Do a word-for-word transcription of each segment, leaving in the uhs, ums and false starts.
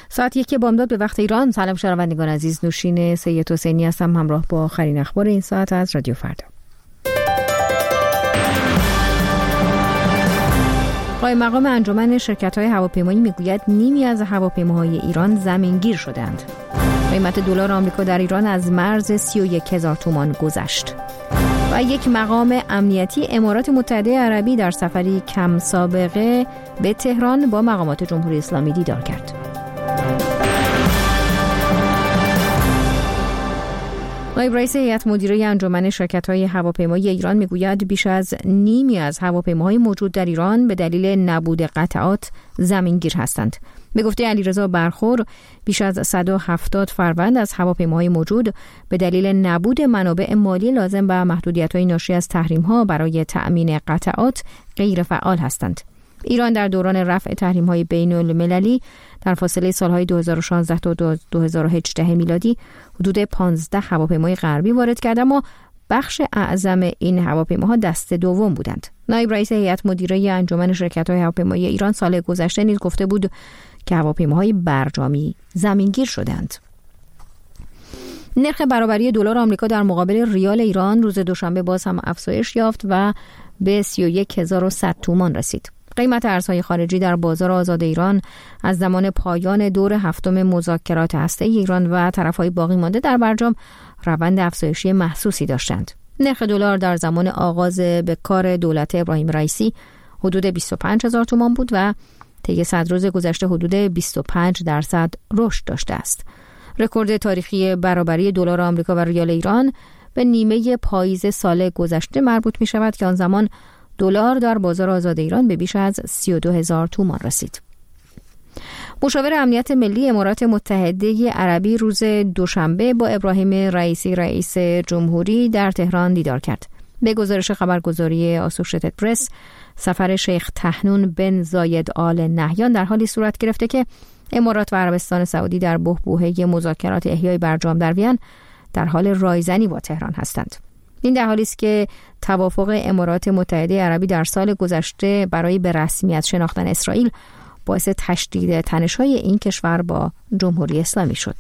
ساعت یک بامداد به وقت ایران. سلام شنوندگان عزیز، نوشین سید حسینی هستم همراه با آخرین اخبار این ساعت از رادیو فردا. قائم مقام انجمن شرکت‌های هواپیمایی میگوید نیمی از هواپیماهای ایران زمینگیر شدند. قیمت دلار آمریکا در ایران از مرز سی و یک هزار تومان گذشت. و یک مقام امنیتی امارات متحده عربی در سفری کم سابقه به تهران با مقامات جمهوری اسلامی دیدار کرد. نایب رئیس هیئت مدیره انجمن شرکت‌های هواپیمایی ایران میگوید بیش از نیمی از هواپیماهای موجود در ایران به دلیل نبود قطعات زمینگیر هستند. به گفته علیرضا برخور، بیش از صد و هفتاد فروند از هواپیماهای موجود به دلیل نبود منابع مالی لازم و محدودیت‌های ناشی از تحریم‌ها برای تأمین قطعات غیر فعال هستند. ایران در دوران رفع تحریم‌های بین‌المللی در فاصله سال‌های دو هزار و شانزده تا دو هزار و هجده میلادی حدود پانزده هواپیمای غربی وارد کرد، اما بخش اعظم این هواپیماها دسته دوم بودند. نایب رئیس هیئت مدیره انجمن شرکت‌های هواپیمایی ایران سال گذشته نیز گفته بود که هواپیماهای برجامی زمینگیر شدند. نرخ برابری دلار آمریکا در مقابل ریال ایران روز دوشنبه باز هم افزایش یافت و به سی و یک هزار و صد تومان رسید. قیمت ارزهای خارجی در بازار آزاد ایران از زمان پایان دور هفتم مذاکرات هسته‌ای ایران و طرف‌های باقی مانده در برجام روند افزایشی محسوسی داشتند. نرخ دلار در زمان آغاز به کار دولت ابراهیم رئیسی حدود بیست و پنج هزار تومان بود و طی صد روز گذشته حدود بیست و پنج درصد رشد داشته است. رکورد تاریخی برابری دلار آمریکا و ریال ایران به نیمه پاییز سال گذشته مربوط می شود که آن زمان دلار در بازار آزاد ایران به بیش از سی و دو هزار تومان رسید. مشاور امنیت ملی امارات متحده عربی روز دوشنبه با ابراهیم رئیسی رئیس جمهوری در تهران دیدار کرد. به گزارش خبرگزاری آسوشیتد پرس، سفر شیخ طحنون بن زاید آل نهیان در حالی صورت گرفته که امارات و عربستان سعودی در بحبوحه مذاکرات احیای برجام در وین در حال رایزنی با تهران هستند. این در حالی است که توافق امارات متحده عربی در سال گذشته برای به رسمیت شناختن اسرائیل باعث تشدید تنش‌های این کشور با جمهوری اسلامی شد.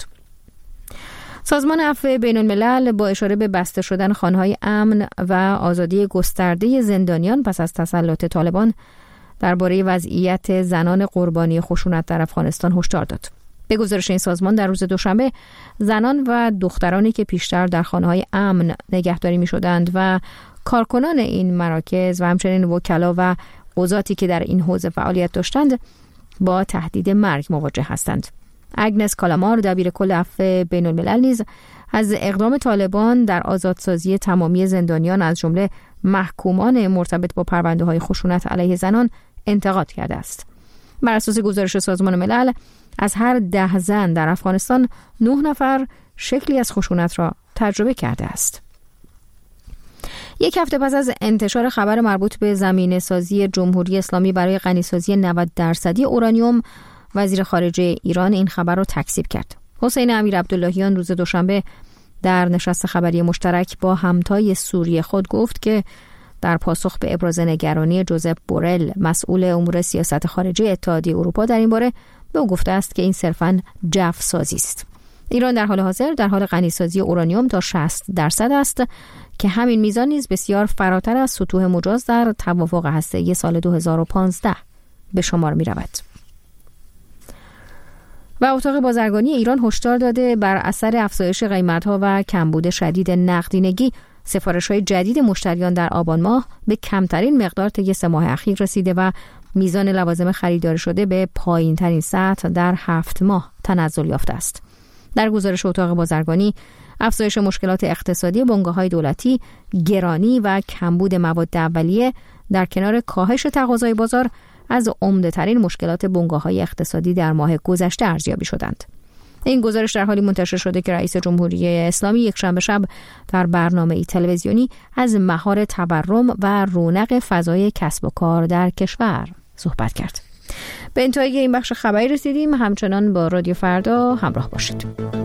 سازمان عفو بین الملل با اشاره به بسته شدن خانه‌های امن و آزادی گسترده زندانیان پس از تسلط طالبان درباره وضعیت زنان قربانی خشونت در افغانستان هشدار داد. به گزارش این سازمان در روز دوشنبه زنان و دخترانی که پیشتر در خانه‌های امن نگهداری می‌شدند و کارکنان این مراکز و همچنین وکلا و قضاتی که در این حوزه فعالیت داشتند با تهدید مرگ مواجه هستند. اگنس کالامار دبیر کل عفو بین الملل نیز از اقدام طالبان در آزادسازی تمامی زندانیان از جمله محکومان مرتبط با پرونده‌های خشونت علیه زنان انتقاد کرده است. بر اساس گزارش سازمان ملل از هر ده زن در افغانستان نه نفر شکلی از خشونت را تجربه کرده است. یک هفته پس از انتشار خبر مربوط به زمینه سازی جمهوری اسلامی برای غنیسازی نود درصدی اورانیوم، وزیر خارجه ایران این خبر را تکذیب کرد. حسین امیر عبداللهیان روز دوشنبه در نشست خبری مشترک با همتای سوریه خود گفت که در پاسخ به ابراز نگرانی جوزپ بورل مسئول امور سیاست خارجی اتحادیه اروپا در این باره به او گفته است که این صرفاً جو سازی است. ایران در حال حاضر در حال غنیسازی اورانیوم تا شصت درصد است که همین میزان نیز بسیار فراتر از سطوح مجاز در توافق هسته‌ای سال دو هزار و پانزده به شمار می رود. و اتاق بازرگانی ایران هشدار داده بر اثر افزایش قیمت‌ها و کمبود شدید نقدینگی، سفارش‌های جدید مشتریان در آبان ماه به کمترین مقدار طی سه ماه اخیر رسیده و میزان لوازم خریداری شده به پایین‌ترین سطح در هفت ماه تنزل یافته است. در گزارش اتاق بازرگانی، افزایش مشکلات اقتصادی بنگاه‌های دولتی، گرانی و کمبود مواد اولیه در کنار کاهش تقاضای بازار از عمده‌ترین مشکلات بنگاه‌های اقتصادی در ماه گذشته ارزیابی شدند. این گزارش در حالی منتشر شده که رئیس جمهوری اسلامی یک شنبه شب در برنامه‌ای تلویزیونی از مهار تورم و رونق فضای کسب و کار در کشور صحبت کرد. به انتهای این بخش خبری رسیدیم. همچنان با رادیو فردا همراه باشید.